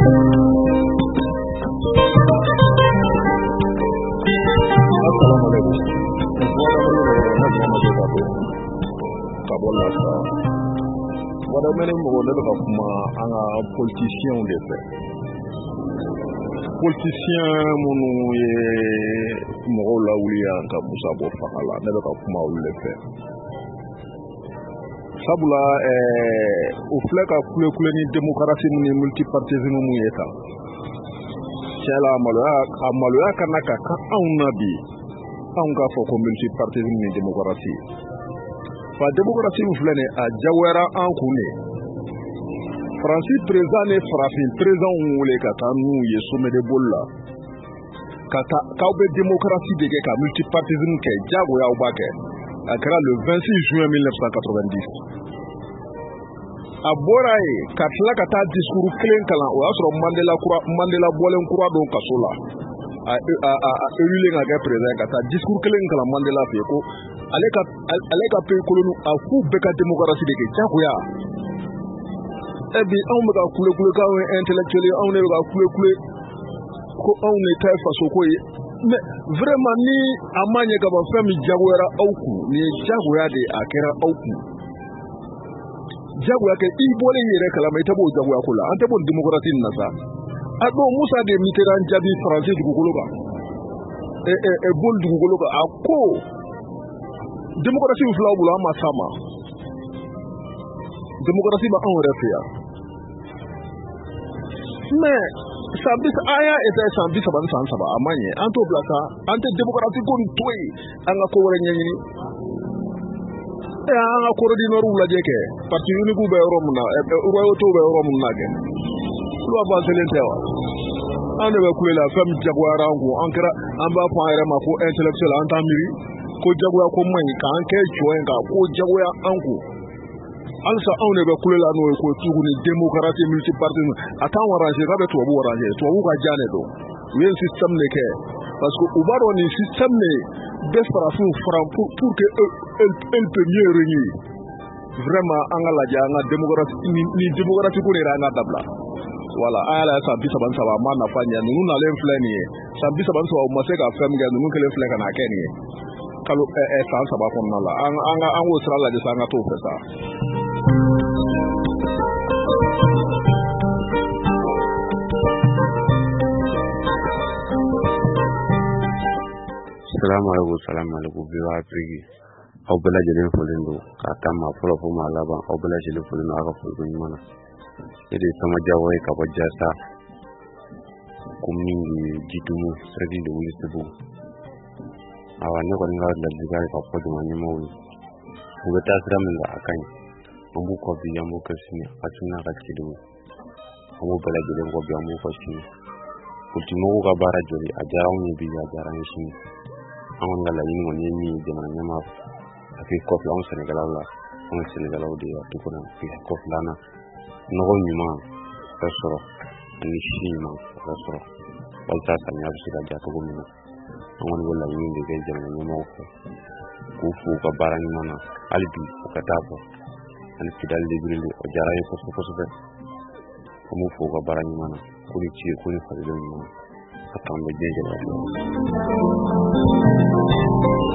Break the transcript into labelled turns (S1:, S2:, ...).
S1: Politiciens de fait. Politiciens munu ye mɔgɔw lawuliya ka Musa bɔ fanga la ne bɛ ka kuma olu de fɛ sabula o filɛ ka kule ni démocratie ni multipartisme mun ye tan cɛla a maloya kana ka kan anw na bi anw k'a fɔ ko multipartisme ni démocratie fa démocratie filɛ nin a jagoyara an kun de Francis président ne farafin président wele ka taa n'u ye sommet de bol la k'aw bɛ démocratie de kɛ ka multipartisme kɛ jagoya aw b'a kɛ a kɛra le 26 juin 1990 a bɔra ye ka tila ka taa discours kelen kalan o y'a sɔrɔ Mandela bɔlen kura don kaso la a élulen ka kɛ président ka taa discours kelen kalan Mandela fɛ ko ale ka pays colonial a f'u bɛɛ ka démocratie de kɛ jagoya ebi anw bɛ ka kule k'anw ye intellectuel anw de bɛ ka kule ko anw de ta ye faso ko ye mais vraiment ni a ma ɲɛ ka ban fɛn min jagoyara aw kun nin ye jagoya de a kɛra aw kun jagoya kɛ i bɔlen yɛrɛ kalama i tɛ b'o jagoya ko la an tɛ b'o démocratie nin na sa a don Musa de Mitterrand jaabi Faransi dugukolo kan boli dugukolo kan a ko démocratie fila bolo an ma s'a ma démocratie b'anw yɛrɛ fɛ yan mais an y'a essayé san 30 ni san 3 a ma ɲɛ an t'o bila sa an tɛ démocratie ko nin to yen an ka ko wɛrɛ ɲɛɲini an ka Corée du Nord lajɛ kɛ parti unique bɛ yɔrɔ min na royauté bɛ yɔrɔ min na kɛ olu avancelen tɛ wa an de bɛ kule la fɛn min jagoyara an kun an b'a fɔ an yɛrɛ ma ko intellectuel an t'an miiri ko jagoya ko man ɲi k'an kɛ jɔ ye ka ko jagoya an kun halisa anw de bɛ kule la n'o ye ko tuguni démocratie multipartisme a t'anw arranger k'a bɛ tubabu arranger tubabu ka diya de don u ye système de kɛ parce que u b'a dɔn nin système de bɛ farafinw fara pour que elle peut mieux régner vraiment an ka lajɛ an ka démocratie ni démocratie ko de yɛrɛ an ka dabila voilà an y'a lajɛ san 33 a ma nafa ɲɛ ninnu nalen filɛ nin ye san 33 u ma se ka fɛn min kɛ ninnu kelen filɛ ka na kɛ nin ye kalo san 3 kɔnɔna la an k'o sira lajɛ sa an ka t'o fɛ sa.
S2: Salamu alaikum biwa Afriki aw bɛɛ lajɛlen fɔlen don k'a ta maa fɔlɔ fɔ maa laban aw bɛɛ lajɛlen fɔlen don aw ka foli ɲuman na ne de ye Sama Jawo ye ka bɔ Jasa commune de Djidoumo Siraki de Welesebugu awa ne kɔni ka ladilikan ye ka fɔ jamana ɲɛmɔgɔw ye u bɛ taa sira min kan a ka ɲi an b'u kɔfɛ an b'u kɛ sini hakilina ka cidenw an b'u bɛɛ lajɛlen kɔfɛ an b'u kɔ sini politimɔgɔw ka baara jɔli a diyara anw ye bi a diyara an ye sini an kɔni ka laɲini kɔni ye min ye jamana ɲɛmaa a k'i kɔfɛ anw sɛnɛkɛlaw la anw ye sɛnɛkɛlaw de ye a tu kɔnɔ k'i kɔfɛ an na nɔgɔ ɲuman ka sɔrɔ ani si ɲuman ka sɔrɔ walasa samiya bɛ se ka diya cogo min na an kɔni bɛ laɲini de kɛ jamana ɲɛmaaw fɛ k'u fo u ka baara ɲuman na hali bi u ka taa fɔ ani Kidali Libreville o diyara n ye kosɛbɛ an b'u fo u ka baara ɲuman na ko ni ci ye ko ni falilen ɲuman a k'an bɛ diɲɛ